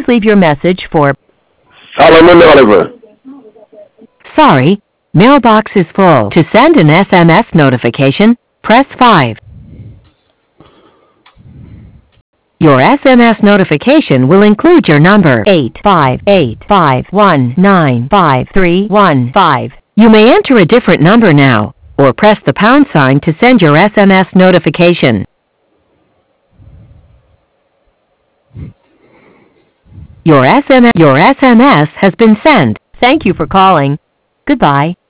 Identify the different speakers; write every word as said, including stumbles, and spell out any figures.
Speaker 1: Please leave your message for
Speaker 2: Solomon Oliver.
Speaker 1: Sorry, mailbox is full. To send an S M S notification, press five. Your S M S notification will include your number eight five eight five one nine five three one five. You may enter a different number now, or press the pound sign to send your S M S notification. Your S M S, your S M S has been sent. Thank you for calling. Goodbye.